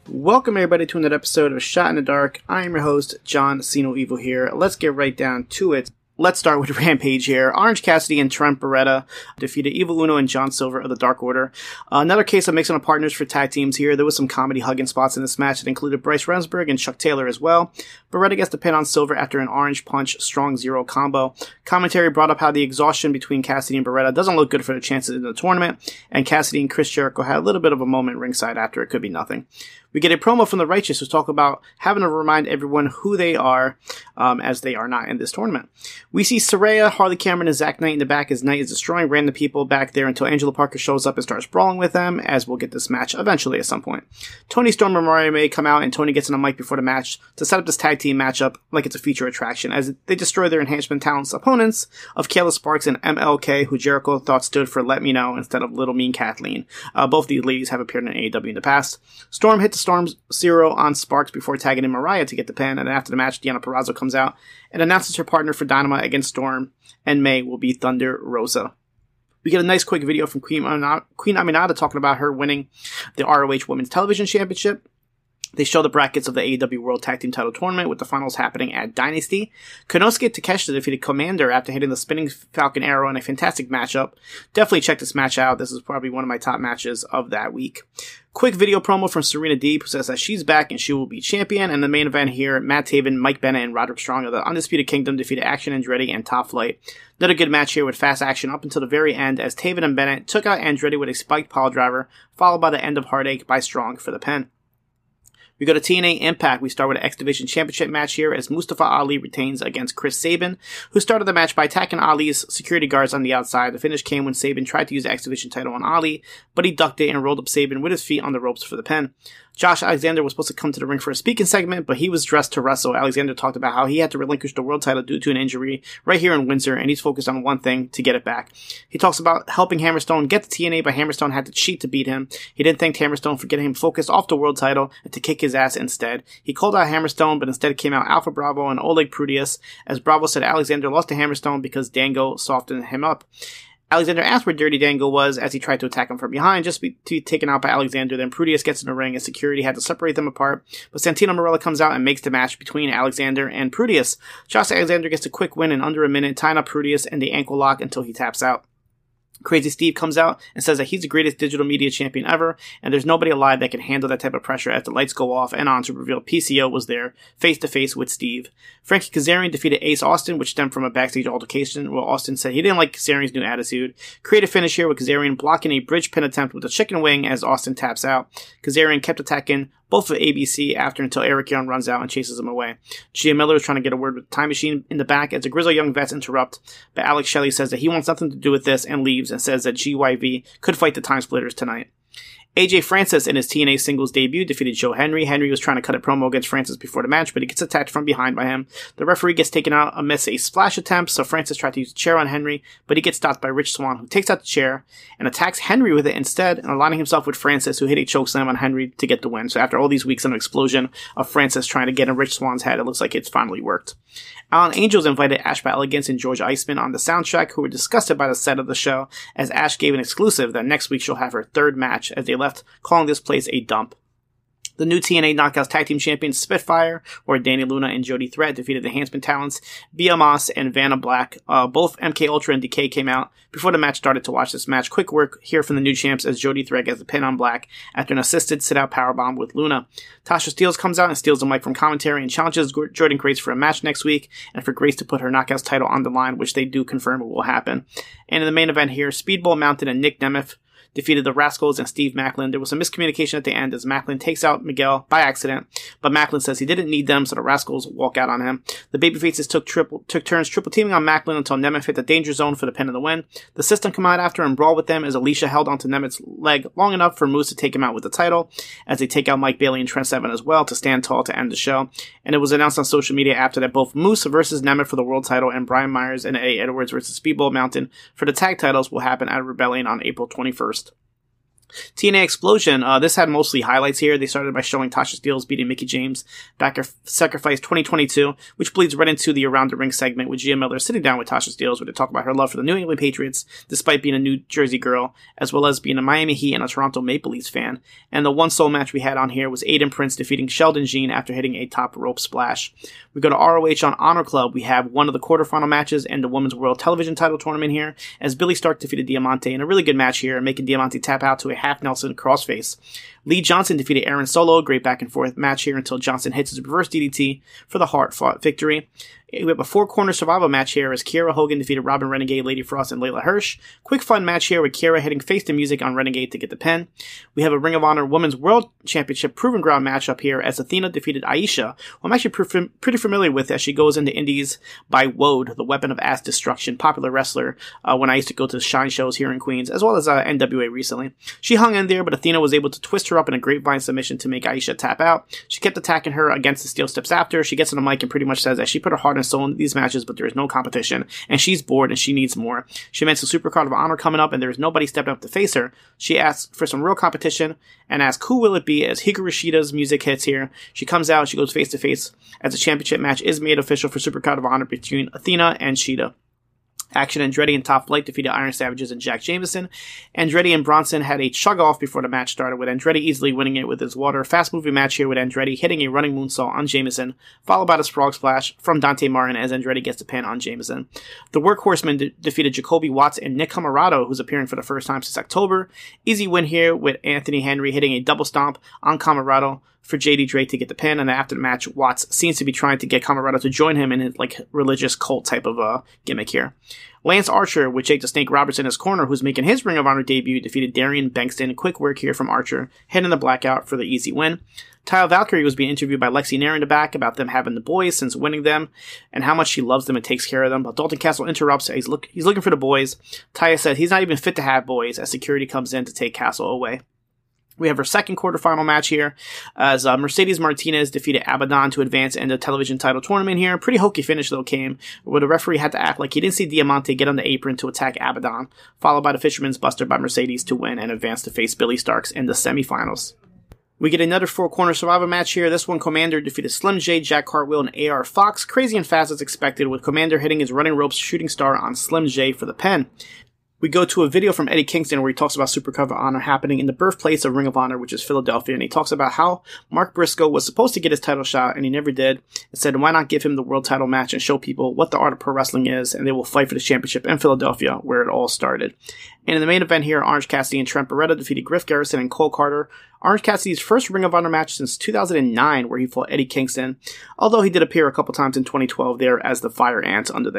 Welcome everybody to another episode of Shot in the Dark. I am your host, John Cena Evil here. Let's get right down to it. Let's start with Rampage here. Orange Cassidy and Trent Beretta defeated Evil Uno and John Silver of the Dark Order. Another case of mixing up partners for tag teams here. There was some comedy hugging spots in this match that included Bryce Remsburg and Chuck Taylor as well. Beretta gets the pin on Silver after an Orange Punch Strong Zero combo. Commentary brought up how the exhaustion between Cassidy and Beretta doesn't look good for their chances in the tournament, and Cassidy and Chris Jericho had a little bit of a moment ringside after it could be nothing. We get a promo from the Righteous who talk about having to remind everyone who they are, as they are not in this tournament. We see Saraya, Harley Cameron, and Zach Knight in the back as Knight is destroying random people back there until Angela Parker shows up and starts brawling with them, as we'll get this match eventually at some point. Tony Storm and Mariah May come out, and Tony gets on a mic before the match to set up this tag team matchup like it's a feature attraction, as they destroy their Enhancement Talents opponents of Kayla Sparks and MLK, who Jericho thought stood for Let Me Know instead of Little Mean Kathleen. Both these ladies have appeared in AEW in the past. Storm hit the Storm's Zero on Sparks before tagging in Mariah to get the pin, and after the match, Deonna Purrazzo comes out and announces her partner for Dynamite against Storm and May will be Thunder Rosa. We get a nice quick video from Queen Aminata talking about her winning the ROH Women's Television Championship. They show the brackets of the AEW World Tag Team Title Tournament with the finals happening at Dynasty. Konosuke Takeshita defeated Commander after hitting the Spinning Falcon Arrow in a fantastic matchup. Definitely check this match out. This is probably one of my top matches of that week. Quick video promo from Serena Deeb, who says that she's back and she will be champion. And the main event here, Matt Taven, Mike Bennett, and Roderick Strong of the Undisputed Kingdom defeated Action Andretti and Top Flight. Another good match here with fast action up until the very end as Taven and Bennett took out Andretti with a spiked pile driver, followed by the end of Heartache by Strong for the pin. We go to TNA Impact. We start with an X Division Championship match here as Mustafa Ali retains against Chris Sabin, who started the match by attacking Ali's security guards on the outside. The finish came when Sabin tried to use the X Division title on Ali, but he ducked it and rolled up Sabin with his feet on the ropes for the pin. Josh Alexander was supposed to come to the ring for a speaking segment, but he was dressed to wrestle. Alexander talked about how he had to relinquish the world title due to an injury right here in Windsor, and he's focused on one thing, to get it back. He talks about helping Hammerstone get the TNA, but Hammerstone had to cheat to beat him. He didn't thank Hammerstone for getting him focused off the world title and to kick his ass instead. He called out Hammerstone, but instead came out Alpha Bravo and Oleg Prudius, as Bravo said Alexander lost to Hammerstone because Dango softened him up. Alexander asked where Dirty Dango was as he tried to attack him from behind, just to be taken out by Alexander. Then Prudius gets in the ring and security had to separate them apart. But Santino Marella comes out and makes the match between Alexander and Prudius. Josh Alexander gets a quick win in under a minute, tying up Prudius in the ankle lock until he taps out. Crazy Steve comes out and says that he's the greatest digital media champion ever, and there's nobody alive that can handle that type of pressure as the lights go off and on to reveal PCO was there, face-to-face with Steve. Frankie Kazarian defeated Ace Austin, which stemmed from a backstage altercation where Austin said he didn't like Kazarian's new attitude. Creative finish here with Kazarian blocking a bridge pin attempt with a chicken wing as Austin taps out. Kazarian kept attacking both of ABC after until Eric Young runs out and chases him away. Gia Miller is trying to get a word with Time Machine in the back as the Grizzled Young Vets interrupt, but Alex Shelley says that he wants nothing to do with this and leaves and says that GYV could fight the Time Splitters tonight. AJ Francis in his TNA singles debut defeated Joe Henry. Henry was trying to cut a promo against Francis before the match, but he gets attacked from behind by him. The referee gets taken out amidst a splash attempt, so Francis tried to use a chair on Henry, but he gets stopped by Rich Swann, who takes out the chair and attacks Henry with it instead, and aligning himself with Francis, who hit a chokeslam on Henry to get the win. So after all these weeks of an explosion of Francis trying to get in Rich Swann's head, it looks like it's finally worked. Alan Angels invited Ash by Elegance and George Iceman on the soundtrack, who were disgusted by the set of the show, as Ash gave an exclusive that next week she'll have her third match, as they left calling this place a dump. The new TNA Knockouts Tag Team Champions Spitfire, where Danny Luna and Jody Threat defeated the Enhancement Talents, Bia Moss and Vanna Black. Both MK Ultra and Decay came out before the match started to watch this match. Quick work here from the new champs as Jody Threat gets the pin on Black after an assisted sit-out powerbomb with Luna. Tasha Steelz comes out and steals the mic from commentary and challenges Jordan Grace for a match next week and for Grace to put her Knockouts title on the line, which they do confirm it will happen. And in the main event here, Speedball Mountain and Nick Nemeth defeated the Rascals and Steve Macklin. There was some miscommunication at the end as Macklin takes out Miguel by accident, but Macklin says he didn't need them, so the Rascals walk out on him. The babyfaces took turns triple teaming on Macklin until Nemeth hit the danger zone for the pin and the win. The System come out after and brawl with them as Alicia held onto Nemeth's leg long enough for Moose to take him out with the title, as they take out Mike Bailey and Trent Seven as well to stand tall to end the show. And it was announced on social media after that both Moose versus Nemeth for the world title and Brian Myers and Eddie Edwards versus Speedball Mountain for the tag titles will happen at Rebellion on April 21st. TNA Explosion, this had mostly highlights here. They started by showing Tasha Steelz beating Mickie James back at Sacrifice 2022, which bleeds right into the Around the Ring segment with Gia Miller sitting down with Tasha Steelz, where they talk about her love for the New England Patriots, despite being a New Jersey girl, as well as being a Miami Heat and a Toronto Maple Leafs fan. And the one sole match we had on here was Aiden Prince defeating Sheldon Jean after hitting a top rope splash. We go to ROH on Honor Club. We have one of the quarterfinal matches and the Women's World Television title tournament here, as Billy Stark defeated Diamante in a really good match here, making Diamante tap out to a half Nelson crossface. Lee Johnson defeated Aaron Solo, great back and forth match here until Johnson hits his reverse DDT for the hard-fought victory. We have a four-corner survival match here as Kiera Hogan defeated Robin Renegade, Lady Frost, and Layla Hirsch. Quick fun match here with Kiera hitting Face the Music on Renegade to get the pin. We have a Ring of Honor Women's World Championship Proven Ground matchup here as Athena defeated Aisha, who I'm actually pretty familiar with as she goes into Indies by Woad, the Weapon of Ass Destruction, popular wrestler when I used to go to the Shine shows here in Queens, as well as NWA recently. She hung in there, but Athena was able to twist her up in a grapevine submission to make Aisha tap out. She kept attacking her against the steel steps after. She gets on the mic and pretty much says that she put her heart and soul into these matches, but there is no competition, and she's bored and she needs more. She mentions the Supercard of Honor coming up, and there is nobody stepping up to face her. She asks for some real competition and asks who will it be as Hikaru Shida's music hits here. She comes out, she goes face to face as the championship match is made official for Supercard of Honor between Athena and Shida. Action Andretti and Top Flight defeated Iron Savages and Jack Jameson. Andretti and Bronson had a chug-off before the match started, with Andretti easily winning it with his water. Fast-moving match here with Andretti hitting a running moonsault on Jameson, followed by the Frog Splash from Dante Martin as Andretti gets the pin on Jameson. The Workhorsemen defeated Jacoby Watts and Nick Camarado, who's appearing for the first time since October. Easy win here with Anthony Henry hitting a double stomp on Camarado for JD Drake to get the pin, and after the match, Watts seems to be trying to get Camarado to join him in his religious cult type of gimmick here. Lance Archer with Jake the Snake Roberts in his corner, who's making his Ring of Honor debut, defeated Darian Bankston. Quick work here from Archer, hitting the blackout for the easy win. Taya Valkyrie was being interviewed by Lexi Nair in the back about them having the boys since winning them and how much she loves them and takes care of them. But Dalton Castle interrupts. He's looking for the boys. Taya said he's not even fit to have boys as security comes in to take Castle away. We have our second quarterfinal match here as Mercedes Martinez defeated Abaddon to advance in the television title tournament here. Pretty hokey finish though came, where the referee had to act like he didn't see Diamante get on the apron to attack Abaddon, followed by the Fisherman's Buster by Mercedes to win and advance to face Billy Starks in the semifinals. We get another four-corner survival match here. This one, Commander defeated Slim J, Jack Cartwheel, and AR Fox. Crazy and fast as expected, with Commander hitting his running ropes shooting star on Slim J for the pin. We go to a video from Eddie Kingston where he talks about Supercard of Honor happening in the birthplace of Ring of Honor, which is Philadelphia, and he talks about how Mark Briscoe was supposed to get his title shot and he never did, and said why not give him the world title match and show people what the art of pro wrestling is, and they will fight for the championship in Philadelphia, where it all started. And in the main event here, Orange Cassidy and Trent Beretta defeated Griff Garrison and Cole Carter. Orange Cassidy's first Ring of Honor match since 2009, where he fought Eddie Kingston, although he did appear a couple times in 2012 there as the Fire Ant under the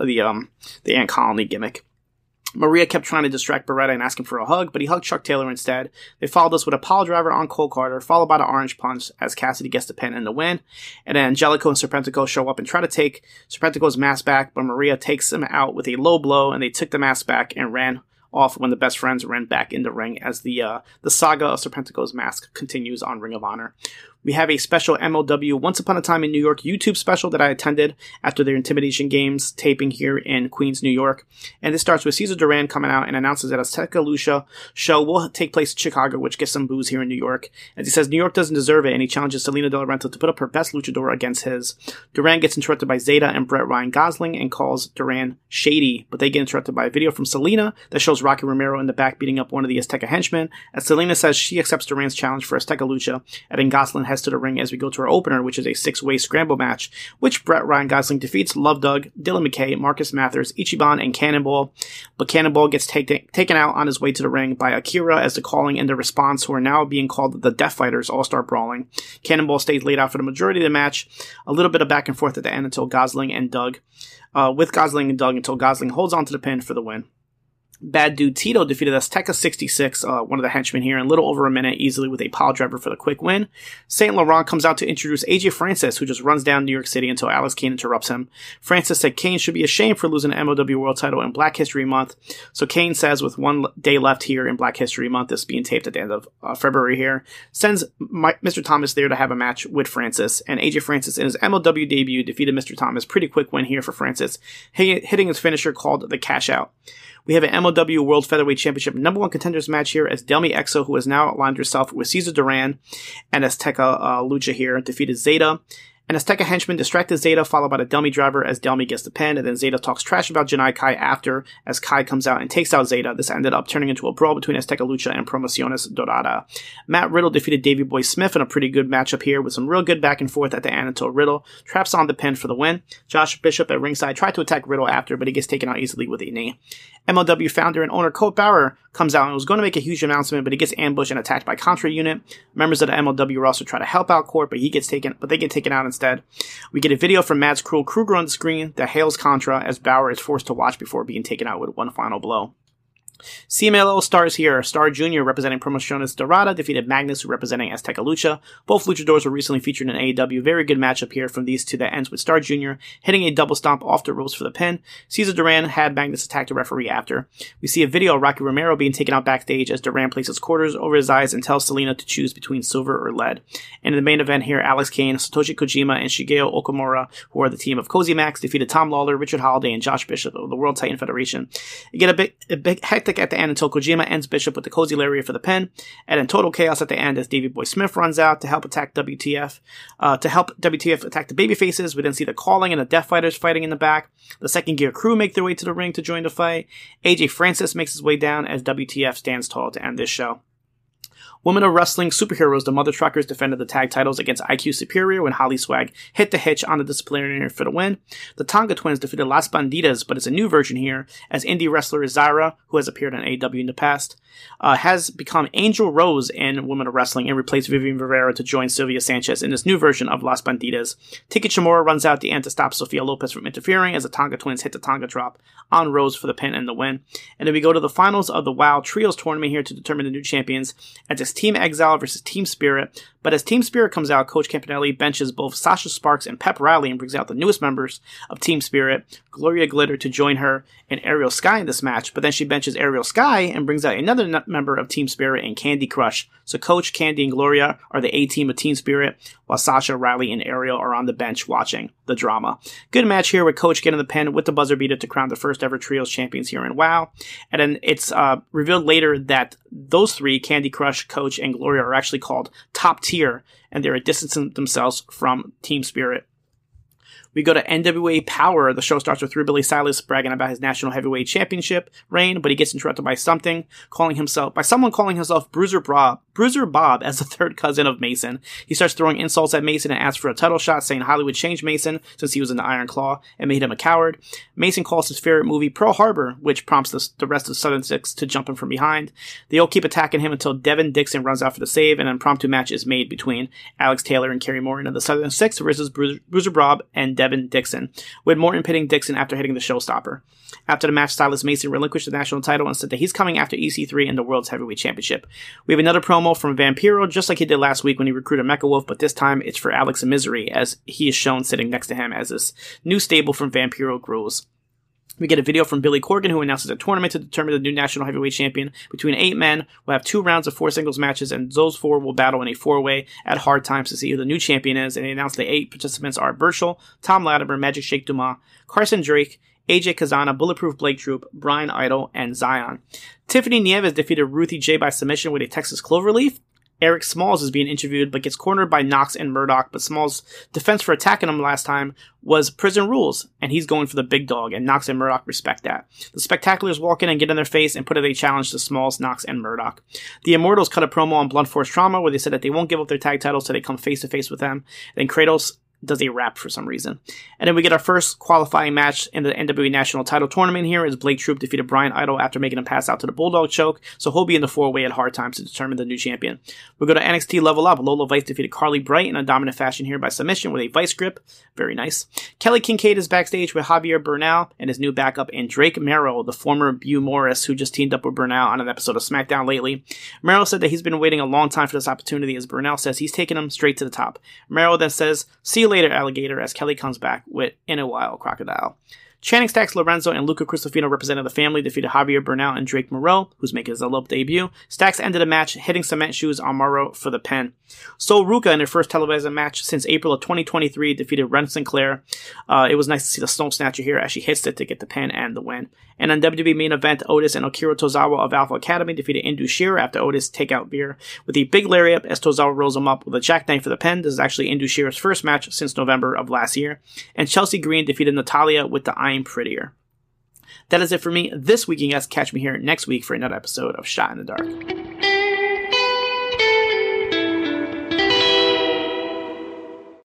Ant Colony gimmick. Maria kept trying to distract Beretta and ask him for a hug, but he hugged Chuck Taylor instead. They followed us with a pile driver on Cole Carter, followed by the Orange Punch as Cassidy gets the pin and the win. And then Angelico and Serpentico show up and try to take Serpentico's mask back, but Maria takes him out with a low blow, and they took the mask back and ran off when the best friends ran back in the ring as the saga of Serpentico's mask continues on Ring of Honor. We have a special MLW Once Upon a Time in New York YouTube special that I attended after their Intimidation Games taping here in Queens, New York. And this starts with Cesar Duran coming out and announces that a Azteca Lucha show will take place in Chicago, which gets some booze here in New York. As he says New York doesn't deserve it, and he challenges Selena Del Rento to put up her best luchador against his. Duran gets interrupted by Zeta and Brett Ryan Gosling and calls Duran shady, but they get interrupted by a video from Selena that shows Rocky Romero in the back beating up one of the Azteca henchmen. As Selena says she accepts Duran's challenge for Azteca Lucha, and then Gosling heads to the ring as we go to our opener, which is a six-way scramble match, which Brett Ryan Gosling defeats Love Doug, Dylan McKay, Marcus Mathers, Ichiban, and Cannonball. But Cannonball gets taken out on his way to the ring by Akira as the Calling and the Response, who are now being called the Death Fighters, all start brawling. Cannonball stays laid out for the majority of the match, a little bit of back and forth at the end until Gosling and Doug, until Gosling holds on to the pin for the win. Bad Dude Tito defeated Azteca 66, one of the henchmen here, in a little over a minute, easily with a pile driver for the quick win. Saint Laurent comes out to introduce AJ Francis, who just runs down New York City until Alex Kane interrupts him. Francis said Kane should be ashamed for losing the MLW World title in Black History Month. So Kane says, with 1 day left here in Black History Month, this being taped at the end of February here, sends Mr. Thomas there to have a match with Francis. And AJ Francis, in his MLW debut, defeated Mr. Thomas. Pretty quick win here for Francis, hitting his finisher called the Cash Out. We have an MLW World Featherweight Championship #1 contenders match here as Delmi Exo, who has now aligned herself with Cesar Duran and Azteca Lucha here, defeated Zeta. An Azteca henchman distracted Zeta, followed by the Delmi driver as Delmi gets the pin, and then Zeta talks trash about Janai Kai after, as Kai comes out and takes out Zeta. This ended up turning into a brawl between Azteca Lucha and Promociones Dorada. Matt Riddle defeated Davey Boy Smith in a pretty good matchup here, with some real good back and forth at the end until Riddle traps on the pin for the win. Josh Bishop at ringside tried to attack Riddle after, but he gets taken out easily with a knee. MLW founder and owner Colt Bauer comes out and was going to make a huge announcement, but he gets ambushed and attacked by Contra Unit. Members of the MLW roster try to help out Court, but they get taken out instead. We get a video from Mads Krul Kruger on the screen that hails Contra as Bauer is forced to watch before being taken out with one final blow. CMLL stars here. Star Jr. representing Promociones Dorada defeated Magnus, representing Azteca Lucha. Both luchadors were recently featured in AEW. Very good matchup here from these two that ends with Star Jr. hitting a double stomp off the ropes for the pin. Cesar Duran had Magnus attack the referee after. We see a video of Rocky Romero being taken out backstage as Duran places quarters over his eyes and tells Selena to choose between silver or lead. And in the main event here, Alex Kane, Satoshi Kojima, and Shigeo Okamura, who are the team of Cozy Max, defeated Tom Lawler, Richard Holiday, and Josh Bishop of the World Titan Federation. You get a big hectic at the end until Kojima ends Bishop with the Cozy Lariat for the pin, and in total chaos at the end as Davey Boy Smith runs out to help attack WTF. To help WTF attack the babyfaces, we then see the Calling and the Death Fighters fighting in the back. The Second Gear crew make their way to the ring to join the fight. AJ Francis makes his way down as WTF stands tall to end this show. Women of Wrestling Superheroes, the Mother Truckers, defended the tag titles against IQ Superior when Holly Swag hit the hitch on the disciplinary for the win. The Tonga Twins defeated Las Bandidas, but it's a new version here, as indie wrestler Zaira, who has appeared on AEW in the past, has become Angel Rose in Women of Wrestling and replaced Vivian Rivera to join Sylvia Sanchez in this new version of Las Bandidas. Tiki Chamorro runs out at the end to stop Sofia Lopez from interfering as the Tonga Twins hit the Tonga drop on Rose for the pin and the win. And then we go to the finals of the WoW Trios tournament here to determine the new champions, as it's Team Exile versus Team Spirit. But as Team Spirit comes out, Coach Campanelli benches both Sasha Sparks and Pep Riley and brings out the newest members of Team Spirit, Gloria Glitter, to join her and Ariel Sky in this match. But then she benches Ariel Sky and brings out another member of Team Spirit and Candy Crush. So Coach, Candy, and Gloria are the A-team of Team Spirit, while Sasha, Riley, and Ariel are on the bench watching the drama. Good match here with Coach getting the pin with the buzzer beater to crown the first ever Trios champions here in WoW. And then it's revealed later that those three, Candy Crush, Coach, and Gloria, are actually called Top Tier, and they're distancing themselves from Team Spirit. We go to NWA Power. The show starts with Billy Silas bragging about his National Heavyweight Championship reign, but he gets interrupted by someone calling himself Bruiser Bob as the third cousin of Mason. He starts throwing insults at Mason and asks for a title shot, saying Hollywood changed Mason since he was in the Iron Claw and made him a coward. Mason calls his favorite movie Pearl Harbor, which prompts the rest of Southern Six to jump him from behind. They all keep attacking him until Devin Dixon runs out for the save, and an impromptu match is made between Alex Taylor and Kerry Morgan of the Southern Six versus Bruiser Bob and Devin Dixon, with Morton pitting Dixon after hitting the showstopper. After the match, Silas Mason relinquished the national title and said that he's coming after EC3 in the World's Heavyweight Championship. We have another promo from Vampiro, just like he did last week when he recruited Mecha Wolf, but this time it's for Alex and Misery, as he is shown sitting next to him as this new stable from Vampiro grows. We get a video from Billy Corgan, who announces a tournament to determine the new National Heavyweight Champion between 8 men. We'll have 2 rounds of 4 singles matches, and those 4 will battle in a 4-way at Hard Times to see who the new champion is. And they announced the 8 participants are Burchell, Tom Latimer, Magic Shake Dumas, Carson Drake, AJ Kazana, Bulletproof Blake Troop, Brian Idol, and Zion. Tiffany Nieves defeated Ruthie J by submission with a Texas Cloverleaf. Eric Smalls is being interviewed but gets cornered by Knox and Murdoch, but Smalls' defense for attacking him last time was prison rules, and he's going for the big dog, and Knox and Murdoch respect that. The Spectaculars walk in and get in their face and put a challenge to Smalls, Knox, and Murdoch. The Immortals cut a promo on Blunt Force Trauma where they said that they won't give up their tag titles till they come face to face with them. Then Kratos does a rap for some reason. And then we get our first qualifying match in the NWA National Title Tournament here as Blake Troop defeated Brian Idol after making him pass out to the Bulldog Choke, so he'll be in the 4-way at Hard Times to determine the new champion. We go to NXT Level Up. Lola Vice defeated Carly Bright in a dominant fashion here by submission with a Vice grip. Very nice. Kelly Kincaid is backstage with Javier Bernal and his new backup in Drake Merrill, the former Bew Morris, who just teamed up with Bernal on an episode of SmackDown lately. Merrill said that he's been waiting a long time for this opportunity, as Bernal says he's taking him straight to the top. Merrill then says, "See you later, alligator," as Kelly comes back with "In a While, Crocodile." Channing Stacks Lorenzo and Luca Cristofino represented the family, defeated Javier Bernal and Drake Moreau, who's making his elope debut. Stacks ended the match hitting cement shoes on Moreau for the pin. Sol Ruca, in her first televised match since April of 2023, defeated Ren Sinclair. It was nice to see the Stone Snatcher here as she hits it to get the pin and the win. And on WWE main event, Otis and Akira Tozawa of Alpha Academy defeated Indu Shearer after Otis takeout beer with a big lariat as Tozawa rolls him up with a jackknife for the pin. This is actually Indu Shearer's first match since November of last year. And Chelsea Green defeated Natalia with the I'm Prettier. That is it for me this week, and you guys catch me here next week for another episode of Shot in the Dark.